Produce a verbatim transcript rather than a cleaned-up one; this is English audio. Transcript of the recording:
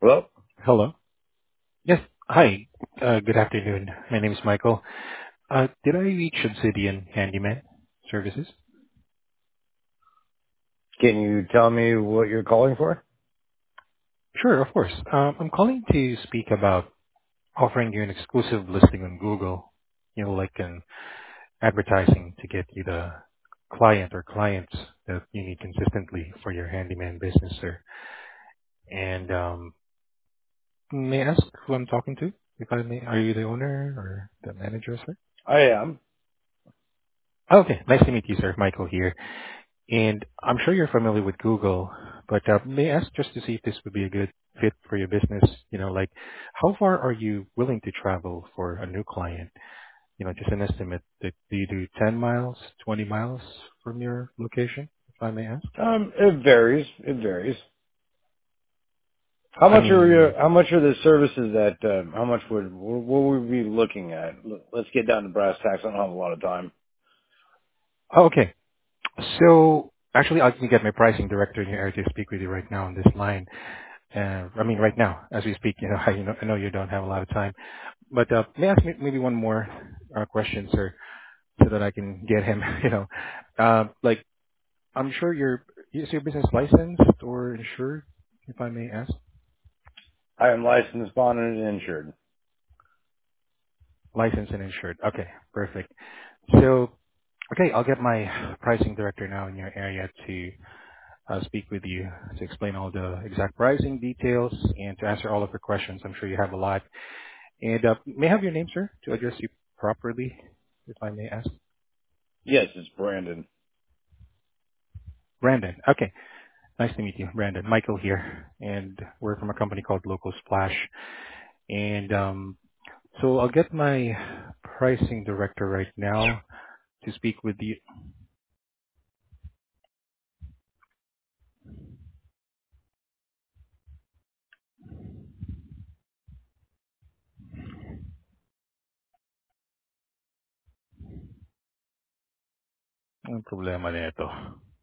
Well, Hello. Yes. Hi. Uh, Good afternoon. My name is Michael. Uh, Did I reach Obsidian Handyman Services? can you tell me what you're calling for? Sure, of course. Um, I'm calling to speak about offering you an exclusive listing on Google, you know, like an advertising to get you the client or clients that you need consistently for your handyman business, sir. And um, may I ask who I'm talking to? If I may, are you the owner or the manager, sir? I am. Okay, nice to meet you, sir. Michael here. And I'm sure you're familiar with Google, but uh, may I ask just to see if this would be a good fit for your business? You know, like how far are you willing to travel for a new client? You know, just an estimate. Do do you do ten miles, twenty miles from your location, if I may ask? Um, it varies. It varies. How I much are mean, you, how much are the services that, uh, how much would, what would we be looking at? L- Let's get down to brass tacks. I don't have a lot of time. oh, okay. So actually, I can get my pricing director in your area to speak with you right now on this line. Uh, I mean, right now, as we speak, you know, I, you know, I know you don't have a lot of time, but uh, may I ask may- maybe one more uh, question, sir? So that I can get him, you know. Um, like, I'm sure your is your business licensed or insured, if I may ask? I am licensed, bonded, and insured. Licensed and insured. Okay, perfect. So, okay, I'll get my pricing director now in your area to uh, speak with you to explain all the exact pricing details and to answer all of your questions. I'm sure you have a lot. And uh, may I have your name, sir, to address you properly, if I may ask? Yes, it's Brandon. Brandon. Okay, nice to meet you, Brandon. Michael here, and we're from a company called Local Splash. And um, so I'll get my pricing director right now to speak with you. Ang problema nito.